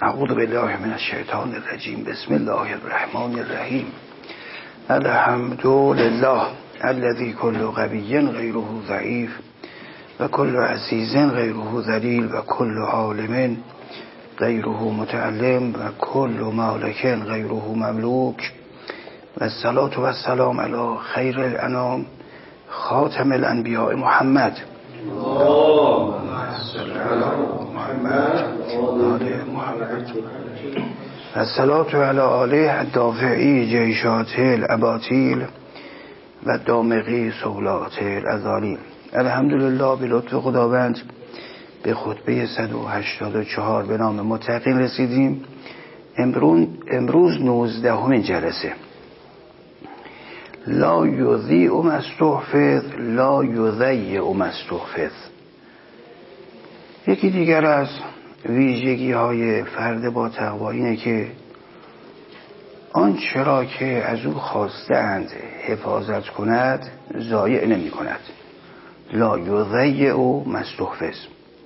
اعوذ بالله من الشیطان الرجیم. بسم الله الرحمن الرحیم. الحمد لله الذي كل قوی غیره ضعیف و کل عزیز غیره ذلیل و کل عالم غیره متعلم و کل مالک غیره مملوک و الصلاة و السلام علی خیر الانام خاتم الانبیاء محمد الصلاة علی آله الدافعی جیشات الاباطیل و دامغی سولات الازالیل. الحمدلله به لطف خداوند به خطبه 184 به نام متقین رسیدیم. امروز 19 جلسه. لا یضیع ما استحفظ لا یضیع ما استحفظ. یکی دیگر از ویژگی های فرد با تقوا اینه که آنچه را که از او خواستند حفاظت کند ضایع نمی کند. لا یضیع ما استحفظ.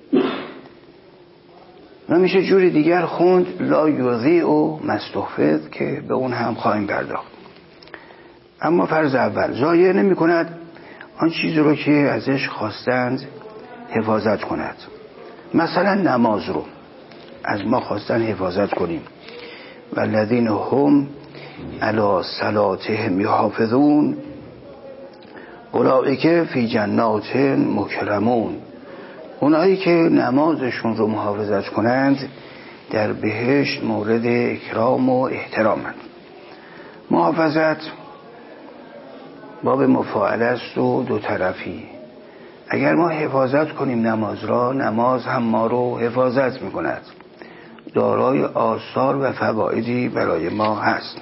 و میشه جوری دیگر خوند لا یضیع ما استحفظ که به اون هم خواهیم پرداخت. اما فرض اول ضایع نمی کند آن چیزی رو که ازش خواستند حفاظت کند. مثلا نماز رو از ما خواستن حفاظت کنیم. والذین هم علی صلاتهم یحافظون اولئک فی جنات مکرمون. اونایی که نمازشون رو محافظت کنند در بهشت مورد اکرام و احترامند. محافظت باب مفاعله است و دو طرفی. اگر ما حفاظت کنیم نماز را، نماز هم ما رو حفاظت میکند. دارای آثار و فوایدی برای ما هست.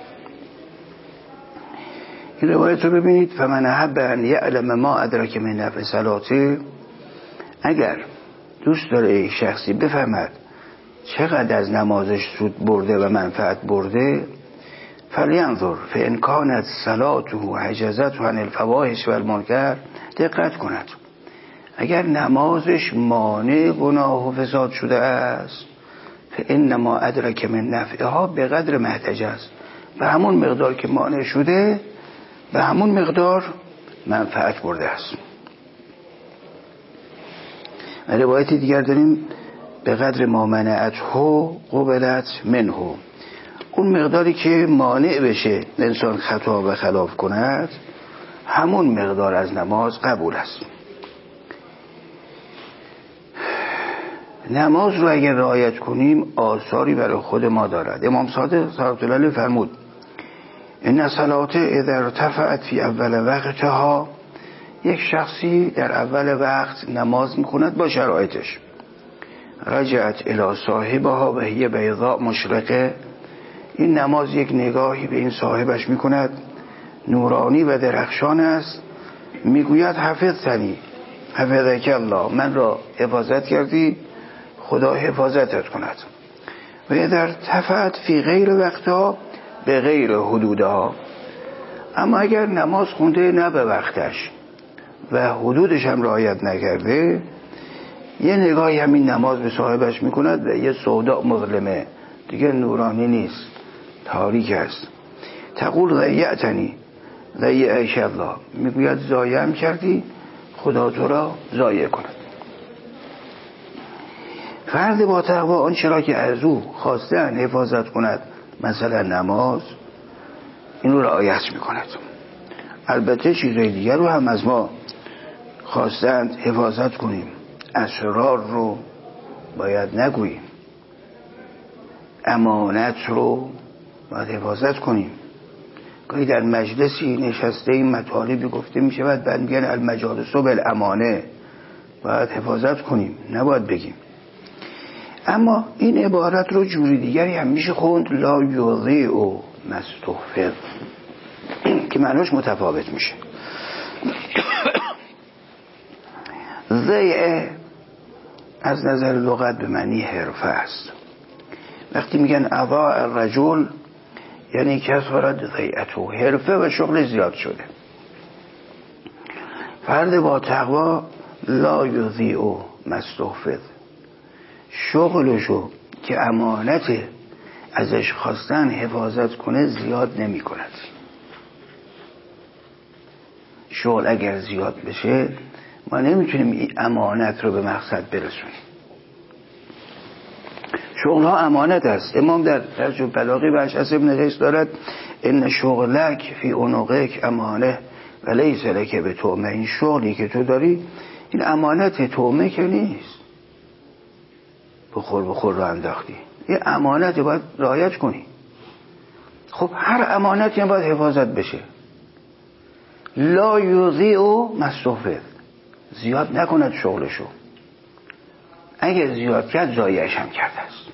این روایت رو ببینید. فمن احب ان یعلم ما ادرک من نفع صلاته. اگر دوست داره شخصی بفهمد چقدر از نمازش سود برده و منفعت برده، فلینظر فان کانت صلاته حجزته عن الفواحش و المنکر. دقت کند اگر نمازش مانع گناه و فساد شده است، فانما ادرک من نفعها به قدر ما احتجز. به همون مقدار که مانع شده به همون مقدار منفعت برده است. روایت دیگر داریم به قدر ما منعته قبلت منه. اون مقداری که مانع بشه انسان خطا و خلاف کند همون مقدار از نماز قبول است. نماز رو اگر رعایت کنیم آثاری برای خود ما دارد. امام صادق صلوات الله علیه فرمود ان صلات اذا ارتفعت فی اول وقتها. یک شخصی در اول وقت نماز میکند با شرایطش. رجعت الی صاحبها و هی بیضاء مشرقه. این نماز یک نگاهی به این صاحبش میکند نورانی و درخشان است. میگوید حفظتنی حفظک الله. من را حفاظت کردی، خدا حفاظتت کند. و اذا ارتفعت فی غیر وقتها به غیر حدودها. اما اگر نماز خونده نه به وقتش و حدودش هم رعایت نکرده، یه نگاهی همین نماز به صاحبش میکند و یه سودا مظلمه دیگه، نورانی نیست، تاریک است. تقول ضیعتنی ضیعک الله. میگوید ضایعم کردی، خدا تو را ضایع کند. فرد با تقوا آنچه را که از او خواستن حفاظت کند، مثلا نماز، این رو رعایت میکند. البته چیزهای دیگر رو هم از ما خواستند حفاظت کنیم. اسرار رو باید نگوییم، امانت رو باید حفاظت کنیم. گاهی در مجلسی نشسته این مطالبی گفته می شود بعد میگن المجالس بالامانه، باید حفاظت کنیم، نباید بگیم. اما این عبارت رو جوری دیگری هم میشه خوند لا یضیع ما استحفظ که معناش متفاوت میشه. ضیع از نظر لغت به معنی حرفه است. وقتی میگن اضاع الرجل یعنی کثرت ضیعته، حرفه و شغل زیاد شده. فرد با تقوا لا یضیع ما استحفظ، شغلشو که امانت ازش خواستن حفاظت کنه زیاد نمی کند. شغل اگر زیاد بشه ما نمیتونیم این امانت رو به مقصد برسونیم. شغل ها امانت است. امام در ترجمه بلاغی و اشعث ابن قیس دارد ان شغلک فی عنقک امانه و لیس لک بتومه. این شغلی که تو داری این امانت، تومه که نیست بخور رو انداختی، این امانت باید رعایت کنی. خب هر امانتی هم باید حفاظت بشه. لا یضیع مصطفى، زیاد نکند شغلشو، اگر زیاد کرد ضایعش هم کرده است.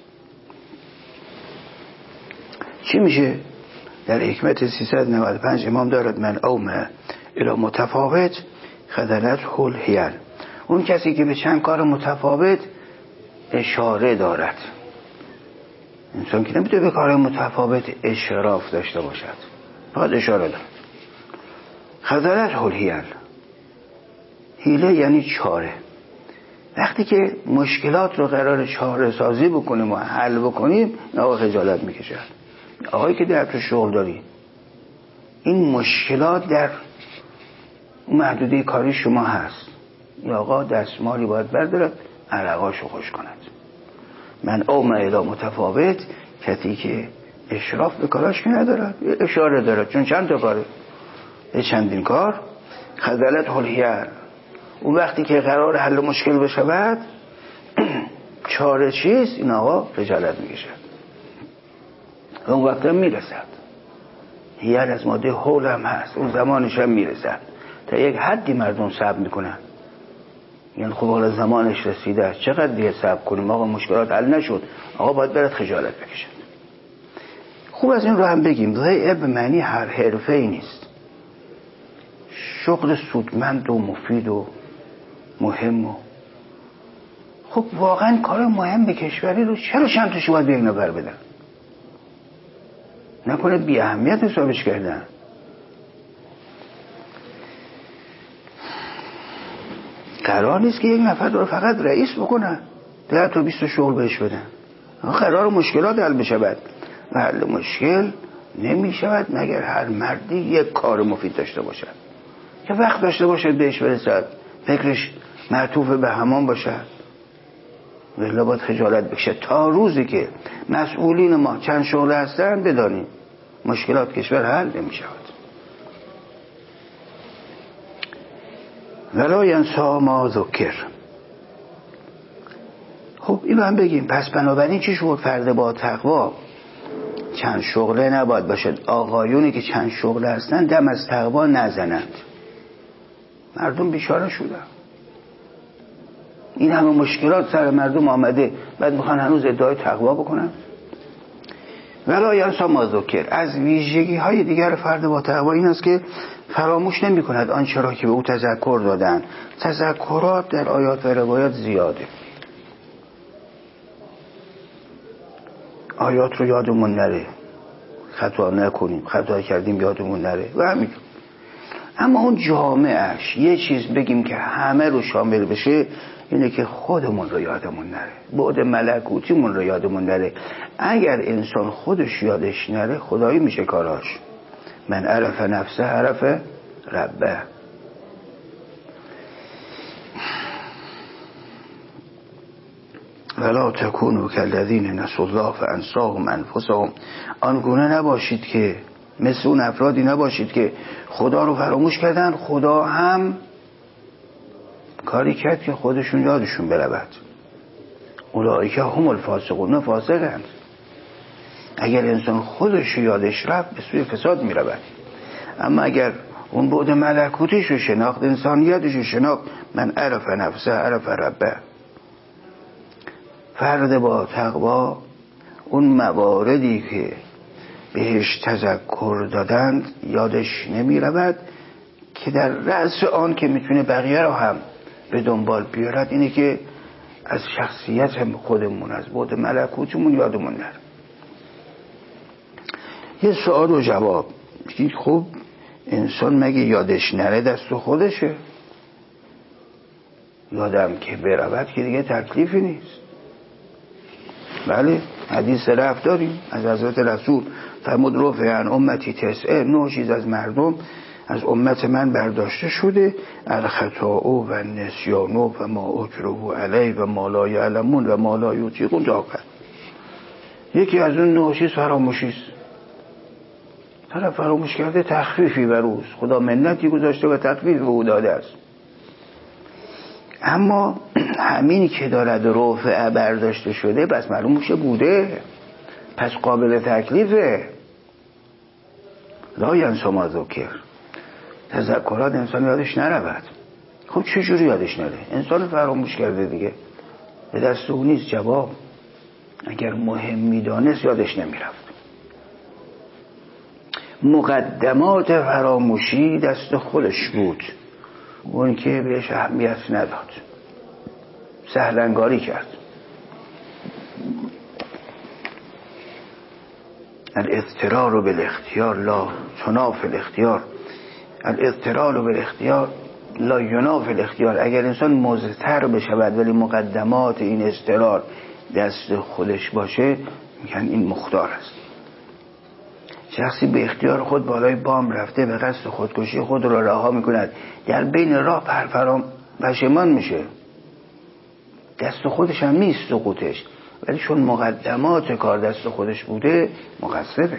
چی میشه؟ در حکمت 395 امام دارد من اومه الی متفاوت خدلت حل حیل. اون کسی که به چند کار متفاوت اشاره دارد، انسان که نمیتونه به کار متفاوت اشراف داشته باشد، فقط اشاره دارد. خدلت حل حیل، حیله یعنی چاره. وقتی که مشکلات رو قرار چاره سازی بکنیم و حل بکنیم، آقا خجالت میکشد. آقایی که در تو شغل داری، این مشکلات در محدوده کاری شما هست، یا آقا دستمالی باید بردارد عرقاشو خوش کند. من اومه الی متفاوت، کسی که اشراف به کاراش که ندارد، اشاره دارد، چون چند تا کاره، چندین کار. خذلت حلیه، اون وقتی که قرار حل مشکل بشود چاره چیست؟ این آقا خجالت میکشد. اون وقت هم میرسد، هیر از ماده حول هم هست، اون زمانش هم میرسد. تا یک حدی مردم صبر میکنن، یعنی خب حالا زمانش رسیده است، چقدر دیگه صبر کنیم آقا، مشکلات حل نشد، آقا باید برد خجالت بکشد. خوب از این رو هم بگیم، ضیع به معنی هر حرفه ای نیست. شغل سودمند و مفید و مهم و خب واقعا کار مهم به کشوری رو چرا چند تاشو باید به یک نفر بدن؟ نکنه بی اهمیت حسابش کردن. قرار نیست که یک نفر رو فقط رئیس بکنن، 10 تا 20 شغل بهش بدن. قرار مشکلات حل بشود و حل مشکل نمی شود مگر هر مردی یک کار مفید داشته باشد، که وقت داشته باشد بهش برسد، فکرش معطوف به همان باشد. ولی باید خجالت بکشه. تا روزی که مسئولین ما چند شغل هستن بدانیم مشکلات کشور حل نمی شود. ولا ینسا ما ذکر. خب اینو هم بگیم. پس بنابراین چی شد؟ فرد با تقوا چند شغله نباید باشد. آقایونی که چند شغله هستن دم از تقوا نزنند. مردم بیچاره شدن، این همه مشکلات سر مردم آمده، بعد میخوان هنوز ادعای تقوا بکنن. ولا ینسا ما ذکر. از ویژگی های دیگر فرد با تقوا این است که فراموش نمی کند آنچه را که به او تذکر دادن. تذکرات در آیات و روایات زیاده. آیات رو یادمون نره، خطا نکنیم، خطا کردیم یادمون نره و همین. اما اون جامعش یه چیز بگیم که همه رو شامل بشه، اینه که خودمون رو یادمون نره، بعد ملکوتیمون رو یادمون نره. اگر انسان خودش یادش نره خدایی میشه کاراش. من عرف نفسه عرف ربه. ولا تکونوا کالذین نسوا الله فانساهم انفسهم. آنگونه نباشید که مثل اون افرادی نباشید که خدا رو فراموش کردن، خدا هم کاری کرد که خودشون یادشون برود. اولئک هم الفاسقون. فاسقند. اگر انسان خودش یادش رفت به سوی فساد می رود. اما اگر اون بعد ملکوتیش رو شناخت، انسانیتش رو شناخت، من عرف نفسه عرف ربه. فرد با تقوا اون مواردی که بهش تذکر دادند یادش نمی رود، که در رأس آن که میتونه بقیه رو هم به دنبال بیارد اینه که از شخصیت خودمون، از بعد ملکوتمون یادمون نره. یه سوال و جواب. خب انسان مگه یادش نره دست خودشه؟ یادم که برود که دیگه تکلیفی نیست. بله حدیث رفت داریم از حضرت رسول فرمود رفع عن امتی 9 چیز از مردم از امت من برداشته شده، الخطا و النسیان و ما اکرهوا علیه و ما لا یعلمون و ما لا یطیقون تا آخر. یکی از اون 9 چیز فراموشی است. طرف فراموش کرده، تخفیفی بر اوست، خدا منتی گذاشته و تخفیف به او داده است. اما همینی که دارد رفع برداشته شده بس معلوم میشه بوده، پس قابل تکلیفه. لا ینسی ما ذکر، تذکرات انسان یادش نرود. خب چجوری یادش نره؟ انسان فراموش کرده دیگه، به دست او نیست جواب. اگر مهم میدانست یادش نمیرفت. مقدمات فراموشی دست خودش بود، اون که بهش اهمیت نداد، سهلنگاری کرد. الاضطرار بالاختیار لا تنافی الاختیار، الاضطرار بالاختیار لا ینافی الاختیار. اگر انسان مضطر بشود ولی مقدمات این اضطرار دست خودش باشه، میگن این مختار است. شخصی به اختیار خود بالای بام رفته به قصد خودکشی خود را رها میکند، در بین راه پشیمان میشه، دست خودش هم نیست سقوطش، ولی چون مقدمات کار دست خودش بوده مقصره.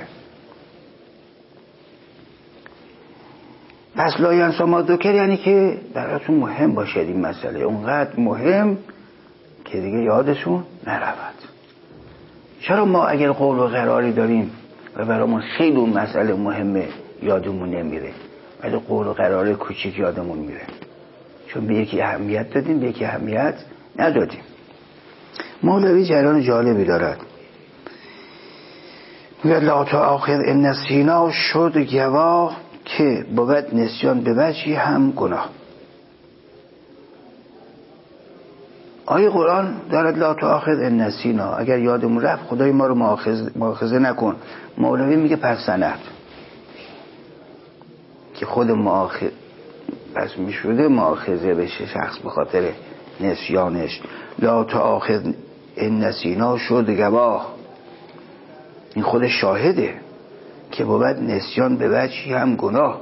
پس لا ینسی ما ذکر یعنی که براتون مهم باشه این مسئله، اونقدر مهم که دیگه یادشون نرود. چرا ما اگر قول و قراری داریم و برامون خیلی اون مسئله مهمه یادمون نمیره، ولی قول و قرار کوچیک یادمون میره؟ چون به یکی اهمیت دادیم به یکی اهمیت ندادیم. مولوی جریان جالبی دارد، میگه لا تؤاخذ ان نسینا شد گواه که بود نسیان به وجهی هم گناه. آیه قرآن دارد لا تؤاخذ ان نسینا، اگر یادمون رفت خدای ما رو مؤاخذه نکن. مولوی میگه پس سند که خود پس میشده مؤاخذه بشه شخص به خاطر نسیانش. لا تؤاخذ ان نسینا شد گواه، این خود شاهده که بود نسیان به وجهی هم گناه.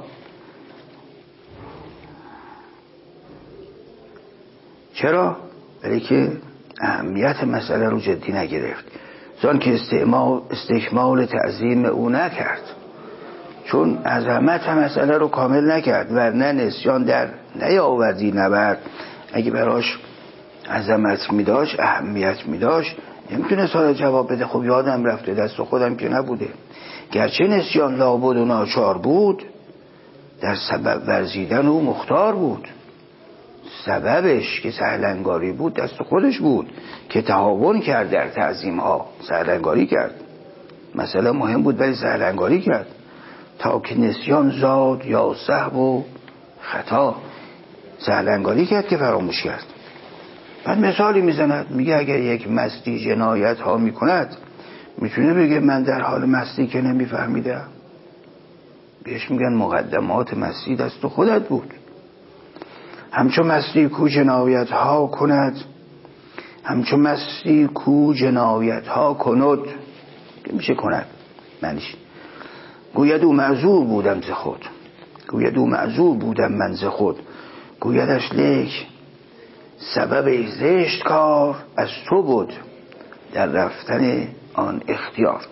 چرا؟ برای که اهمیت مسئله رو جدی نگرفت، زان که استکمال تعظیم او نکرد، چون عظمت مسئله رو کامل نکرد. ورنه نسیان در نیاوردی نبرد، اگه براش عظمت میداشت اهمیت میداشت نمیتونه سال جواب بده خب یادم رفته دست خودم که نبوده. گرچه نسیان لابد و ناچار بود، در سبب ورزیدن او مختار بود. سببش که سهلنگاری بود دست خودش بود که تهاون کرد در تعظیم ها، سهلنگاری کرد. مسئله مهم بود ولی سهلنگاری کرد. تا که نسیان زاد یا سهو و خطا، سهلنگاری کرد که فراموش کرد. بعد مثالی میزند، میگه اگر یک مستی جنایت ها میکند میتونه بگه من در حال مستی که نمیفهمیدم. بهش میگن مقدمات مستی دست خودت بود. همچون مستی کو جنایت ها کند، همچون مستی کو جنایت ها کند، که میشه کند منش. گوید او معذور بودم ز خود، گوید او معذور بودم من ز خود، گویدش لیک سبب زشت کار از تو بود در رفتن آن اختیار.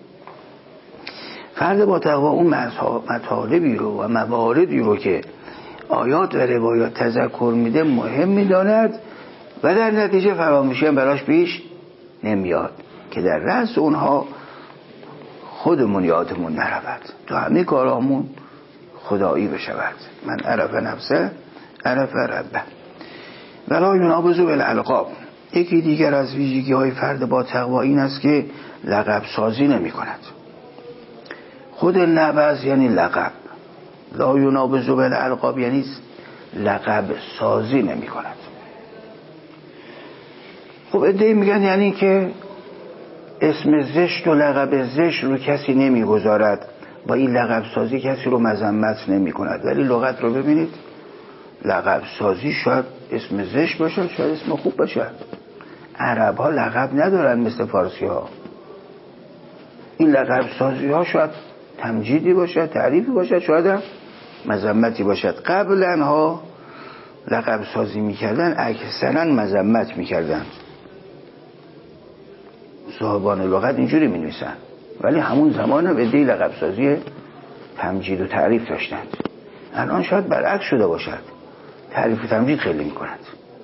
فرد با تقوا اون مطالبی رو و مواردی رو که آیات و روایات تذکر میده مهم میداند و در نتیجه فراموشی هم براش پیش نمیاد که در رأس اونها خودمون یادمون نرود تا همه کارامون خدایی بشود. من عرف نفسه عرف ربه. ولا ینابذ بالالقاب، یکی دیگر از ویژگی های فرد با تقوا این است که لقب سازی نمی کند. خود نبذ یعنی لقب، لا ینابذ بالالقاب یعنی لقب سازی نمی کند. خب عده‌ای میگن یعنی که اسم زشت و لقب زشت رو کسی نمی گذارد، با این لقب سازی کسی رو مذمت نمی کند. ولی لغت رو ببینید، لقب سازی شاید اسم زشت باشه، شاید اسم خوب باشه. عرب ها لقب ندارن مثل فارسی ها. این لقب سازی ها شاید تمجیدی باشد، تعریفی باشد، شاید هم مذمتی باشد. قبلا ها لقب سازی میکردن اکثرا مذمت میکردن. صاحبان لغت اینجوری مینویسن، ولی همون زمان هم ادعای لقب سازی تمجید و تعریف داشتند. الان شاید برعکس شده باشد، تعریف و تمجید خیلی میکنند.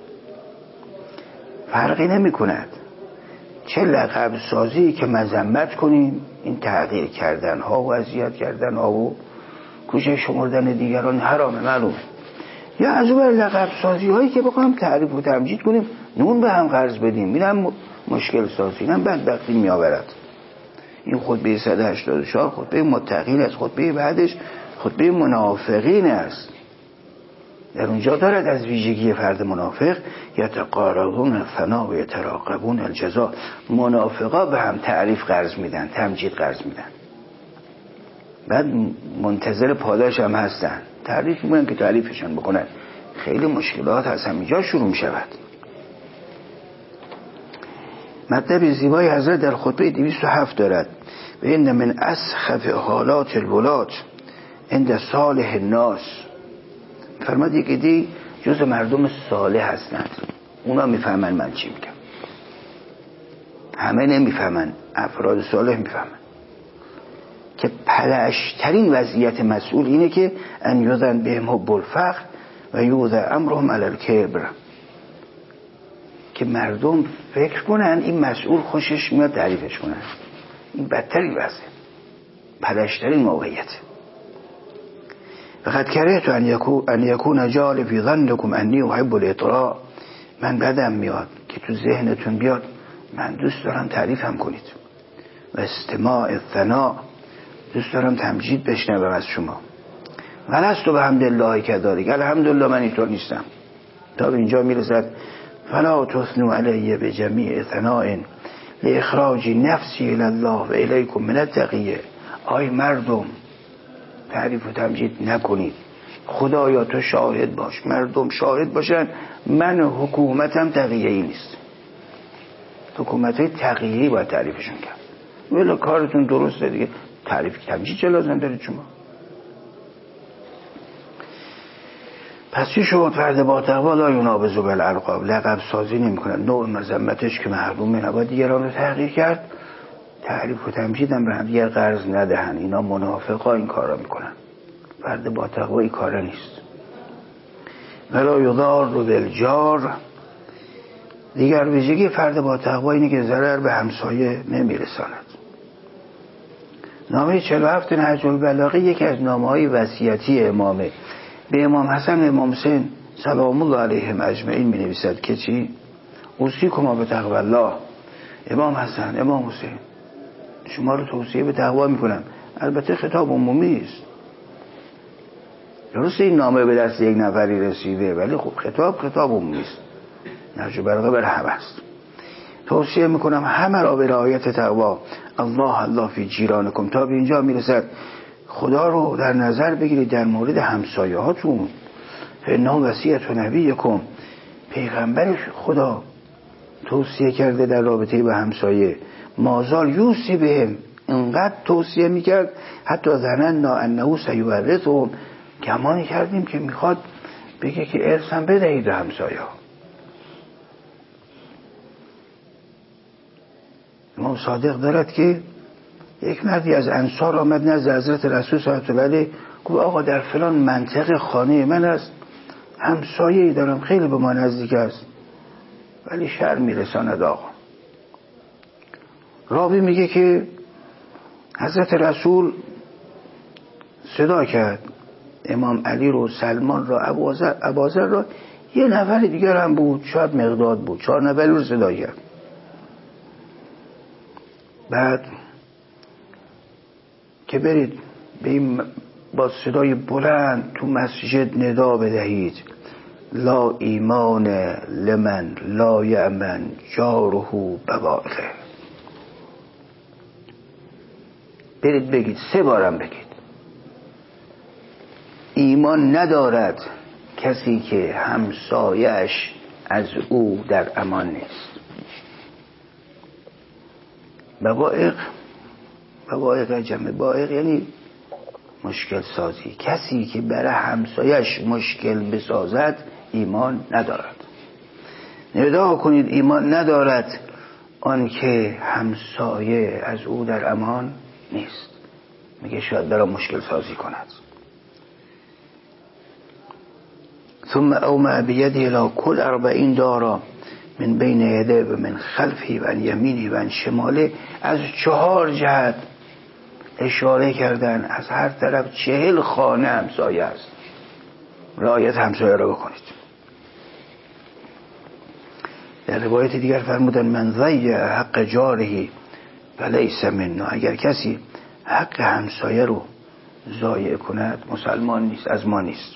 فرقی نمی کند چه لقب سازی که مذمت کنیم، این تغییر کردن ها و اذیت کردن ها و کوچه شمردن دیگران حرامه، معلومه. یا از اون لقب سازی هایی که بخوام تعریف و تمجید کنیم، نون به هم قرض بدیم، اینم مشکل سازی، اینم بدبختی می آورد. این خطبه 184 خطبه متقین است، خطبه بعدش خطبه منافقین است. در اونجا دارد از ویژگی فرد منافق یتقاربون الثنا و یتراقبون الجزا. منافقا به هم تعریف قرض میدن، تمجید قرض میدن، بعد منتظر پاداش هم هستن، تعریف میکنن که تعریفشان بکنن. خیلی مشکلات از همینجا شروع میشود. مطلب زیبای حضرت در خطبه 207 دارد: و این من اسخف حالات الولات عند صالح الناس. فرمودی که دی جز مردم صالح هستند، اونا میفهمن من چی میگم. همه نمیفهمن، افراد صالح میفهمن که پلشترین وضعیت مسئول اینه که ان یوزن بهم حب الفخر و یوزن امرهم علی الکبر، که مردم فکر کنن این مسئول خوشش میاد تعریفش کنن. این بدترین وضعه، پلشترین موقعیت. فقط کرهت ان یکون جال فی ظنکم انی احب الاطراء. من بدم میاد که تو ذهنتون بیاد من دوست دارم تعریفم کنید. و استماع الثناء، دوست دارم تمجید بشنوم از شما. ولست و بحمدالله کذالک، الحمدلله من اینطور نیستم. تا به اینجا میرسد: فلا تثنوا علی بجمیع ثناء لاخراج نفسی الی الله و الیکم من التقیه. آی مردم، تعریف و تمجید نکنید. خدایا تو شاهد باش، مردم شاهد باشن، من حکومتم تقیه‌ای نیست. حکومتای تقیه‌ای باید تعریفشون کرد. ولی کارتون درسته دیگه، تعریف تمجید چه لازم دارید شما؟ پس چی شد؟ فرد با تقوا لا ینابذ بالالقاب، لقب سازی نمی‌کنه. نوع مذمتش که محرومه، نباید دیگران رو تحقیر کرد. تعریف و تمجید هم به هم دیگر قرض ندهن. اینا منافقا این کارا میکنن. فرد با تقوا این کارا نیست. ولا یضار بالجار، دیگر ویژگی فرد با تقوا اینه که ضرر به همسایه نمیرساند. نامه 47 نهج البلاغه یکی از نامه‌های وصیتی امامه. به امام حسن و امام حسین سلام الله علیهم اجمعین می‌نویسد که چی؟ اوصیکم بتقوا الله. امام حسن، امام حسین، شما رو توصیه به تقوا میکنم. البته خطاب عمومی است. درسته این نامه به دست یک نفری رسیده، ولی خب خطاب عمومی است. نهج البلاغه بر همه است. توصیه میکنم همه را به رعایت تقوا. الله فی جیرانکم. تا به اینجا میرسد خدا رو در نظر بگیرید در مورد همسایه هاتون. فإنه وصیت نبیکم، پیغمبر خدا توصیه کرده در رابطه به همسایه. مازال یوصی بهم، انقدر توصیه میکرد حتی ظننا انه سیورثهم، گمانی کردیم که میخواد بگه که ارثم بدهید به همسایه. امام صادق دارد که یک مردی از انصار آمد نزد حضرت رسول صلی الله علیه گفت آقا در فلان منطقه خانه من است، همسایه‌ای دارم خیلی به ما نزدیک است ولی شر میرساند. آقا راوی میگه که حضرت رسول صدا کرد امام علی رو، سلمان رو، ابوذر رو، یه نفر دیگر هم بود، شاید مقداد بود، 4 نفر رو صدا کرد. بعد که برید به این با صدای بلند تو مسجد ندا بدهید لا ایمان لمن لا یأمن جاره بوائقه. برید بگید، 3 بارم بگید، ایمان ندارد کسی که همسایش از او در امان نیست. بوائق جمع بائق یعنی مشکل سازی. کسی که برای همسایش مشکل بسازد ایمان ندارد. ندا کنید ایمان ندارد آن که همسایه از او در امان نیست. میگه شاید برای مشکل سازی کند. ثم اومع بیده الى کل 40 دارا من بین یده و من خلفی و عن یمینی و عن شماله. از 4 جهت اشاره کردن، از هر طرف 40 خانه همسایه است. رعایت همسایه را بکنید. در روایت دیگر فرمودن من ضیع حق جاره فلیس منا. اگر کسی حق همسایه رو ضایع کند مسلمان نیست، از ما نیست.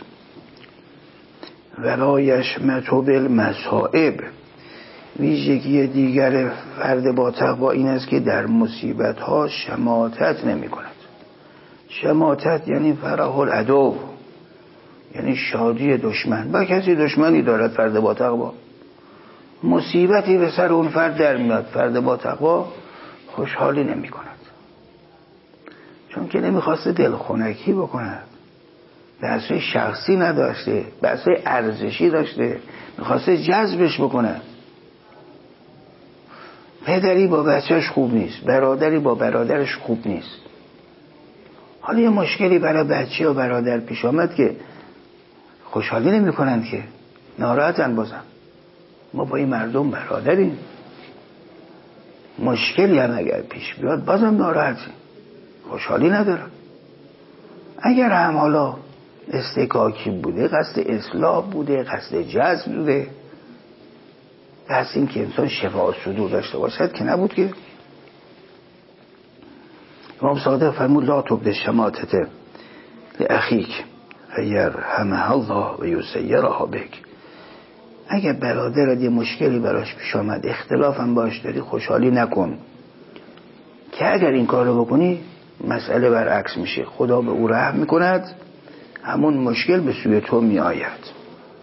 ولا یشمت بالمصائب. ویژگی دیگر فرد با تقوا این است که در مصیبت ها شماتت نمی کند. شماتت یعنی فرح العدو، یعنی شادی دشمن. با کسی دشمنی دارد فرد با تقوا، مصیبتی به سر اون فرد در میاد، فرد با تقوا خوشحالی نمی کند، چون که نمیخواسته دلخونکی بکند، بحث شخصی نداشته، بحث ارزشی داشته، میخواسته جذبش بکنه. پدری با بچهش خوب نیست، برادری با برادرش خوب نیست. حالا یه مشکلی برای بچه و برادر پیش آمد که خوشحالی نمی کنند، که ناراحتن. بازم ما با این مردم برادریم، مشکلی هم اگر پیش بیاد بازم ناراحتیم، خوشحالی ندارم. اگر هم حالا استکاکی بوده، قصد اصلاح بوده، قصد جذب بوده، بس این که انسان شفاء صدور داشته باشد که نبود. که امام صادق فرمود لا تبد شماتت لاخیک فیرحمه الله و یسیرها بک. اگر برادرت یه مشکلی براش پیش آمد، اختلاف هم باش داری، خوشحالی نکن، که اگر این کار رو بکنی مسئله برعکس میشه، خدا به او رحم میکند، همون مشکل به سوی تو می آید.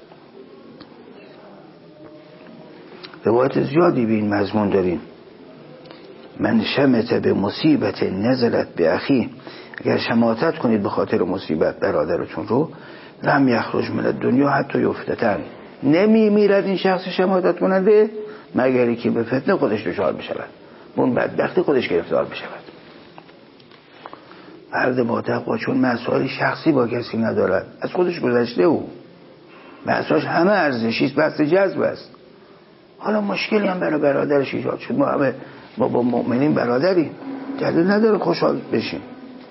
روایت زیادی به این مضمون داریم. من شمت به مصیبت نزلت به اخی. اگر شماتت کنید به خاطر مصیبت برادرتون رو، لم یخرج من الدنیا حتی یفتتن. نمی میرد این شخص شماتت کننده مگری که به فتنه خودش دچار بشود، اون بدبختی خودش گرفتار بشود. فرد با تقوا چون مسائل شخصی با کسی ندارد، از خودش گذشته، او مسائلش همه ارزشی است، بحث جذب است. حالا مشکلی هم برای برادرش ایجاد شد، ما با مؤمنین برادریم، دلیل نداره خوشحال بشیم.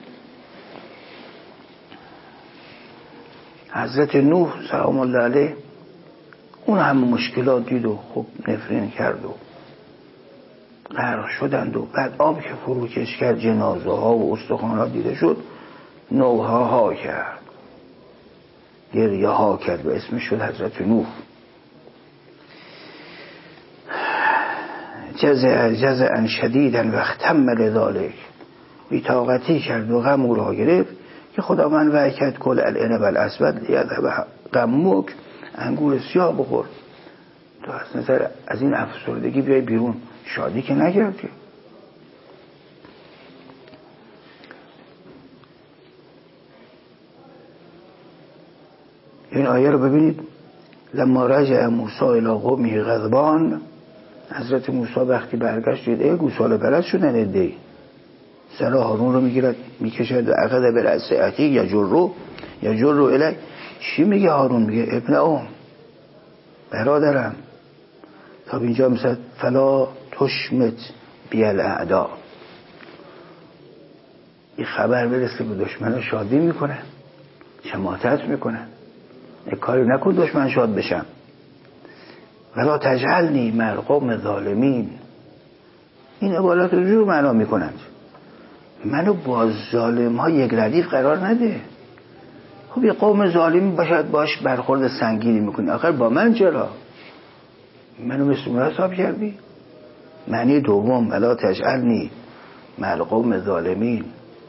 حضرت نوح سلام الله علیه اون همه مشکلات دید و خب نفرین کرد و غرق شدند، و بعد آب که فروکش کرد جنازه ها و استخوانات دیده شد، نوحه ها کرد، گریه ها کرد و اسمش شد حضرت نوح. جزعا شدیدا و اختم لذالک. بی‌طاقتی کرد و غم او را گرفت که خداوند وحی کرد کل العنب الاسود لیذهب غمک. انگور سیاه بخور تو از نظر از این افسردگی بیای بیرون. شادی که نکرد. که این آیه رو ببینید. لما رجع موسی الی قومه غضبان. حضرت موسی وقتی برگشت دید گوساله پرست شدن عده‌ای، سر هارون رو میگیرد میکشد و عقد برأس اخی یا جرو الی. چی میگه هارون؟ میگه ابن ام، برادرم. تا اینجا مثلا فلا تشمت بی الاعدا. این خبر برسه به دشمن شادی میکنه، شماتت میکنه. یک کاری نکن دشمن شاد بشم. ولا تجعلنی مع القوم الظالمین. این عبارات رو جور معنا میکنند، منو با ظالم ها یک ردیف قرار نده. خب یه قوم ظالمی باشد، باش برخورد سنگینی میکنی، آخر با من چرا؟ منو مثل اون حساب کردی؟ معنی دوم ولا تجعلنی مع القوم الظالمین.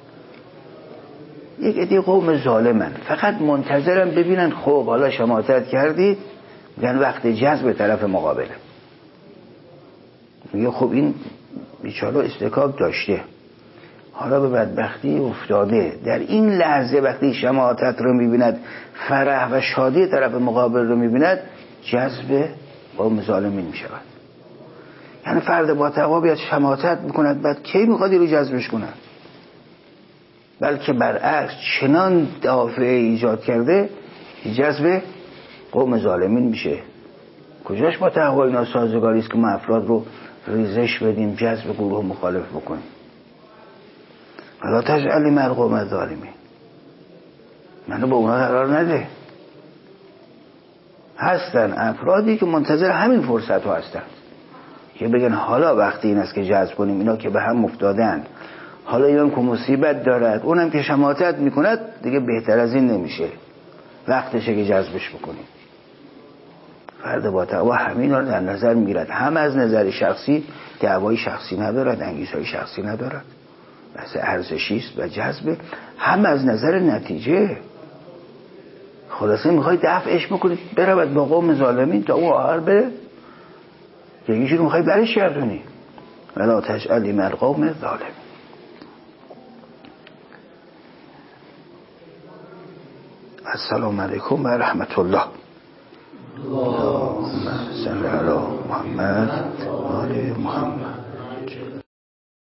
یک عده قوم ظالمن، فقط منتظرم ببینن خب حالا شماتت کردید، میگن وقت جذب طرف مقابله. میگه خب این بیچاره استکاک داشته، حالا به بدبختی افتاده. در این لحظه وقتی شماتت رو میبیند، فرح و شادی طرف مقابل رو میبیند، جذب قوم ظالمین میشود. یعنی فرد با تقوا بیاد شماتت میکند، بعد کی میخواد رو جذبش کند؟ بلکه برعکس چنان دافعه ایجاد کرده جذب قوم ظالمین میشه. کجاش با تقوا اینا سازگاری است که ما افراد رو ریزش بدیم، جذب گروه مخالف بکنیم؟ ولا تجعل مع القوم الظالمین، منو با اونا قرار نده. هستن افرادی که منتظر همین فرصت ها هستن که بگن حالا وقتی این است که جذب کنیم، اینا که به هم مفتادن، حالا اینا که مصیبت دارد، اونم که شماتت میکند، دیگه بهتر از این نمیشه، وقتشه که جذبش بکنیم. فرد با تقوا همین رو در نظر میگیرد، هم از نظر شخصی دعوای شخصی ندارد، انگیزهای شخصی ندارد، بحث ارزشی است و جذب، هم از نظر نتیجه. خلاصه میخوای دفعش بکنید برود با قوم ظالمین تا او آخر بره، یا یه جور میخوای برش گردونی. ولا تجعل مع القوم الظالمین. السلام علیکم و رحمت الله. اللهم صل علی محمد و آل محمد.